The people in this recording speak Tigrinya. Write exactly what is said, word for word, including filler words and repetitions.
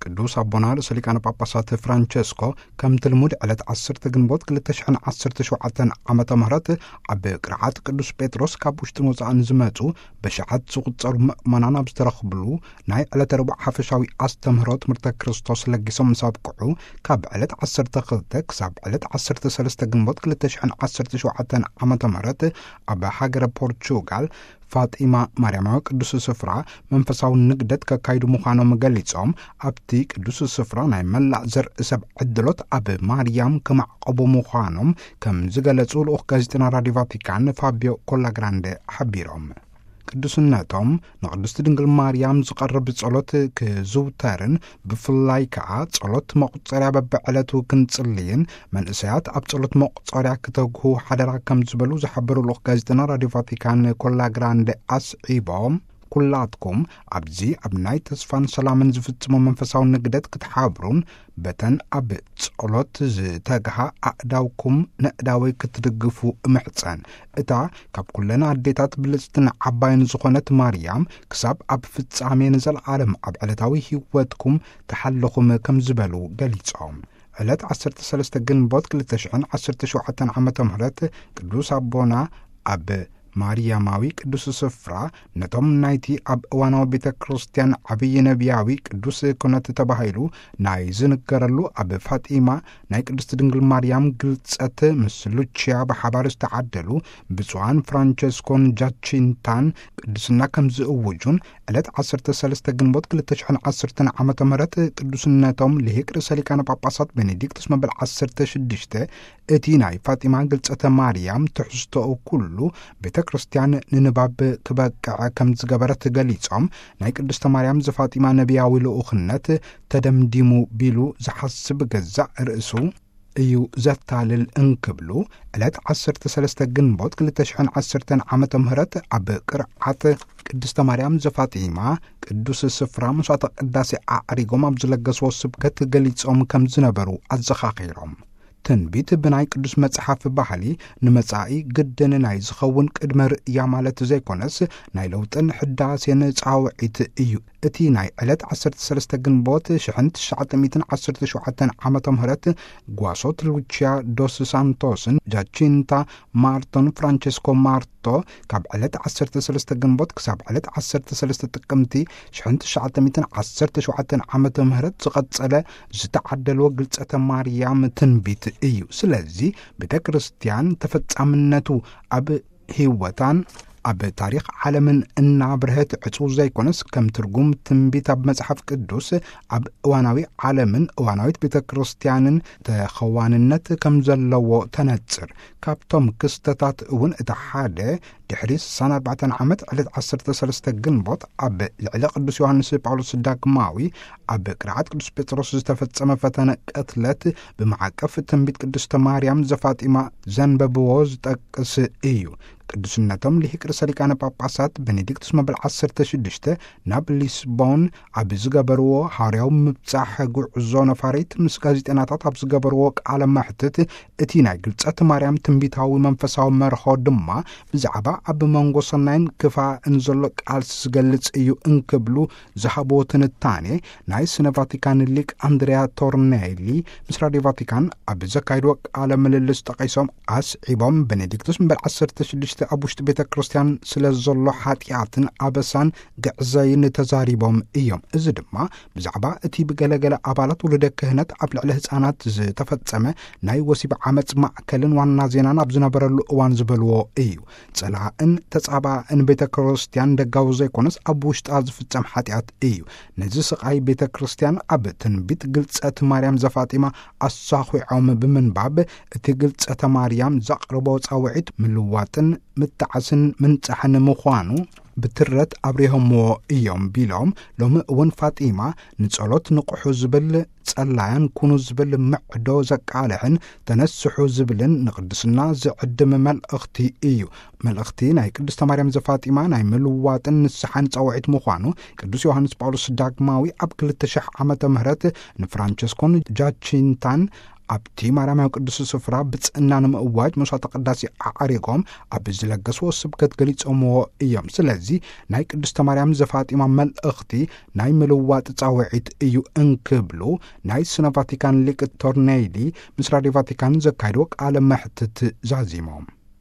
ቅዱስ አቡነ ርእሰ ሊቃነ ጳጳሳት ፍራንቸስኮ ከም ትልሙድ ዕለት ዓሰርተ ግንቦት ሁለት ሺህ ዓሰርተ ሸውዓተ ዓመተ ምህረት ኣብ ቅርዓት ቅዱስ ጴጥሮስ ካብ ውሽጥን ወፃእን ዝመጹ በሽዓት ዝቁጸሩ ምእመናን ኣብ ዝተረኽብሉ ናይ ዕለተ ረቡዕ ሓፈሻዊ ኣስተምህሮ ትምህርተ ክርስቶስ ለጊሶም ምስ ኣብቅዑ ካብ ዕለት ዓሰርተ ክልተ ክሳብ ዕለት ዓሰርተ ሰለስተ ግንቦት ሁለት ሺህ ዓሰርተ ሸውዓተ ዓመተ ምህረት ኣብ ሃገረ ፖርቹጋል ፋጢማ ማርያማዊ ቅዱስ ስፍራ መንፈሳዊ ንግደት ከካይዱ ምዃኖም ገሊጾም ኣብቲ ቅዱስ ስፍራ ናይ መላእ ዘርኢ ሰብ ዕድሎት ኣብ ማርያም ከማዕቀቡ ምዃኖም ከም ዝገለጹ ልኡኽ ጋዜጠና ራድዮ ቫቲካን ፋቢዮ ኮላግራንዴ ሓቢሮም ቅዱስነቶም ንቅድስቲ ድንግል ማርያም ዝቐርብ ጸሎት ክዝውተርን ብፍላይ ከዓ ጸሎት መቁጸርያ በብዕለቱ ክንጽልይን መንእሰያት ኣብ ጸሎት መቁጸርያ ክተግሁ ሓደራ ከም ዝበሉ ዝሓበሩ ልኡኽ ጋዜጠና ራድዮ ቫቲካን ኮላግራንዴ ኣስዒቦም ኩላትኩም ኣብዚ ኣብ ናይ ተስፋን ሰላምን ዝፍጽሞ መንፈሳዊ ንግደት ክትሓብሩን በተን ኣብ ጸሎት ዝተግሃ ኣእዳውኩም ንእዳወይ ክትድግፉ እምሕፀን እታ ካብ ኩለና ኣዴታት ብልጽትን ዓባይን ዝኾነት ማርያም ክሳብ ኣብ ፍጻሜ ንዘለዓለም ኣብ ዕለታዊ ህይወትኩም ተሓልኹም ከም ዝበሉ ገሊጾም ዕለት ዓሰርተ ሰለስተ ግንቦት ሁለት ሺህ ዓሰርተ ሸውዓተ ዓመተ ምህረት ቅዱስ አቡነ ኣብ ማርያማዊ ቅዱስ ስፍራ ነቶም ናይቲ ኣብ እዋናዊ ቤተ ክርስቲያን ዓብይ ነቢያዊ ቅዱስ ኩነት ተባሂሉ ናይ ዝንገረሉ ኣብ ፋጢማ ናይ ቅድስቲ ድንግል ማርያም ግልጸት ምስ ሉቺያ ብሓባር ዝተዓደሉ ብፁዓን ፍራንቸስኮን ጃቺንታን ቅዱስና ከም ዝእውጁን ዕለት ዓሰርተ ሰለስተ ግንቦት ሁለት ሺህ ዓሰርተ ዓመተ ምህረት ቅዱስነቶም ልሂቅ ርእሰ ሊቃነ ጳጳሳት ቤኔዲክቱስ መበል ዓሰርተ ሽዱሽተ እቲ ናይ ፋጢማ ግልጸተ ማርያም ትሕዝቶኡ ኩሉ ቤተ ክርስቲያን ንንባብ ክበቅዕ ከም ዝገበረት ገሊጾም ናይ ቅድስተ ማርያም ዘፋጢማ ነቢያዊ ልኡኽነት ተደምዲሙ ቢሉ ዝሓስብ ገዛእ ርእሱ እዩ ዘታልል እንክብሉ ዕለት ዓሰርተ ሰለስተ ግንቦት ሁለት ሺህ ዓሰርተ ዓመተ ምህረት ኣብ ቅርዓት ቅድስተ ማርያም ዘፋጢማ ቅዱስ ስፍራ መስዋዕተ ቅዳሴ ኣዕሪጎም ኣብ ዝለገስዎ ስብከት ገሊጾም ከም ዝነበሩ ኣዘኻኺሮም ትንቢት ብናይ ቅዱስ መጽሓፍ ባህሊ ንመጻኢ ግድን ናይ ዝኸውን ቅድመ ርእያ ማለት ዘይኮነስ ናይ ለውጥን ሕዳሴን ጻውዒት እዩ እቲ ናይ ዕለት ዓሰርተ ሰለስተ ግንቦት ሽሕን ትሽዓተ ዓሰርተ ሸውዓተ ዓመተ ምህረት ጓሶት ሉቺያ ዶስ ሳንቶስን ጃቺንታ ማርቶን ፍራንቸስኮ ማርቶ ካብ ዕለት ዓሰርተ ሰለስተ ግንቦት ክሳብ ዕለት ዓሰርተ ሰለስተ ጥቅምቲ ሽሕን ትሽዓተ ዓሰርተ ሸውዓተ ዓመተ ምህረት ዝቐጸለ ዝተዓደልዎ ግልጸተ ማርያም ትንቢት እዩ ስለዚ ቤተ ክርስቲያን ተፈጻምነቱ ኣብ ህይወታን ኣብ ታሪኽ ዓለምን እና ብርህት ዕጹው ዘይኮነስ ከም ትርጉም ትንቢት ኣብ መጽሓፍ ቅዱስ ኣብ እዋናዊ ዓለምን እዋናዊት ቤተ ክርስቲያንን ተኸዋንነት ከም ዘለዎ ተነጽር ካብቶም ክስተታት እውን እቲ ሓደ ድሕሪ ስሳን ኣርባዕተ ዓመት ዕለት ዓሰርተ ሰለስተ ግንቦት ኣብ ልዕሊ ቅዱስ ዮሐንስ ጳውሎስ ዳግማዊ ኣብ ቅርዓት ቅዱስ ጴጥሮስ ዝተፈጸመ ፈተነ ቅትለት ብመዓቀፍ ትንቢት ቅድስተ ማርያም ዘፋጢማ ዘንበብዎ ዝጠቅስ እዩ ቅዱስነቶም ልሂቅ ርእሰ ሊቃነ ጳጳሳት ቤኔዲክቱስ መበል ዓሰርተ ሽዱሽተ ናብ ሊስቦን ኣብ ዝገበርዎ ሐዋርያዊ ምብጻሕ ጉዕዞ ነፋሪት ምስ ጋዜጠናታት ኣብ ዝገበርዎ ቃለ መሕትት እቲ ናይ ግልጸት ማርያም ትንቢታዊ መንፈሳዊ መርሆ ድማ ብዛዕባ ኣብ መንጎ ሰናይን ክፋእን ዘሎ ቃልሲ ዝገልጽ እዩ እንክብሉ ዝሃብዎ ትንታኔ ናይ ስነ ቫቲካን ሊቅ ኣንድሪያ ቶርኔሊ ምስ ራድዮ ቫቲካን ኣብ ዘካይድዎ ቃለ ምልልስ ጠቒሶም ኣስዒቦም ቤኔዲክቱስ መበል ዓሰርተ ሽዱሽተ ኣብ ውሽጢ ቤተ ክርስቲያን ስለ ዘሎ ሓጢኣትን ኣበሳን ግዕዘይን ተዛሪቦም እዮም እዚ ድማ ብዛዕባ እቲ ብገለገለ ኣባላት ውልደ ክህነት ኣብ ልዕሊ ህፃናት ዝተፈጸመ ናይ ወሲብ ዓመፅ ማዕከልን ዋና ዜናን ኣብ ዝነበረሉ እዋን ዝበልዎ እዩ ጸላእን ተጻባእን ቤተ ክርስቲያን ደጋዊ ዘይኮነስ ኣብ ውሽጣ ዝፍጸም ሓጢኣት እዩ ነዚ ስቓይ ቤተ ክርስቲያን ኣብ ትንቢት ግልጸት ማርያም ዘፋጢማ ኣሳኺዖም ብምንባብ እቲ ግልጸተ ማርያም ዘቕርቦ ጻውዒት ምልዋጥን ምትዓስን ምንጻሕን ምዃኑ ብትረት ኣብሪሆምዎ እዮም ቢሎም ሎሚ እውን ፋጢማ ንጸሎት ንቑሑ ዝብል ጸላያን ኩኑ ዝብል ምዕዶ ዘቃልሕን ተነስሑ ዝብልን ንቅድስና ዝዕድም መልእኽቲ እዩ መልእኽቲ ናይ ቅድስተ ማርያም ዘፋጢማ ናይ ምልዋጥን ንስሓን ጻውዒት ምዃኑ ቅዱስ ዮሐንስ ጳውሎስ ዳግማዊ ኣብ ሁለት ሺህ ዓመተ ምህረት ንፍራንቸስኮን ጃቺንታን ኣብቲ ማርያማዊ ቅዱስ ስፍራ ብጽዕና ንምእዋጅ መስዋዕተ ቅዳሴ ኣዕሪጎም ኣብ ዝለገስዎ ስብከት ገሊጾምዎ እዮም። ስለዚ ናይ ቅድስተ ማርያም ዘፋጢማ መልእኽቲ ናይ ምልዋጥ ጻውዒት እዩ እንክብሉ ናይ ስነ ቫቲካን ሊቅ ቶርኔሊ ምስ ራድዮ ቫቲካን ዘካይድዎ ቃለ መሕትት ዛዚሞም